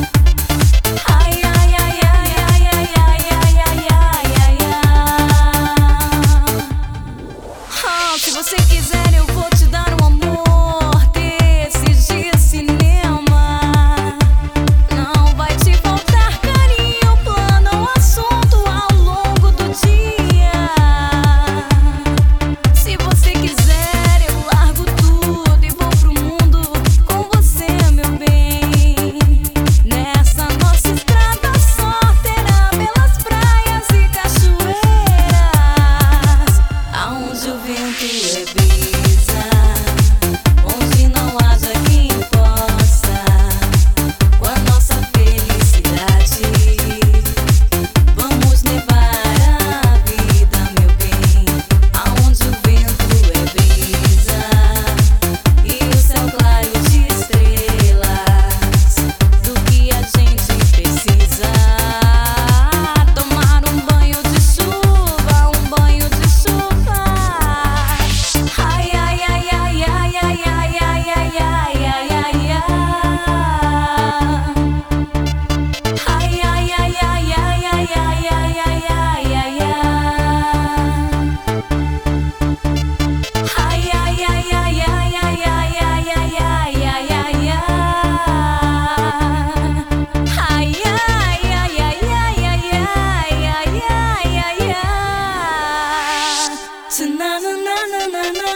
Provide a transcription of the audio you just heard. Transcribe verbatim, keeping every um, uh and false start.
Ai, ai, ai, ai, ai, ai, ai, ai, ai, ai, ai, ai. Ah, se você quiser eu vou te dar um amor desses de cinema. Não vai te faltar carinho, plano, assunto ao longo do dia. Se você quiser eu largo tudo e vou pro mundo com você, meu bem. Nessa nossa estrada só terá belas praias e cachoeiras, aonde o vento é brisa, onde não haja quem possa com a nossa felicidade. Vamos levar a vida, meu bem, aonde o vento é brisa e o céu claro de estrelas. Do que a gente precisa, tomar um banho de chuva, um banho de chuva. Ai, ai, ai, ai, ai, ai, ai, ai, ai, ai, ai, ai, ai. Ai, ai, ai, ai, ai, ai, ai, ai, ai, ai, ai, ai. Ai, ai, ai, ai, ai, ai, ai, ai, ai, ai, ai, ai, ai. Ai, ai, ai, ai, ai, ai, ai, ai, ai, ai, ai, ai. Na na na na na na.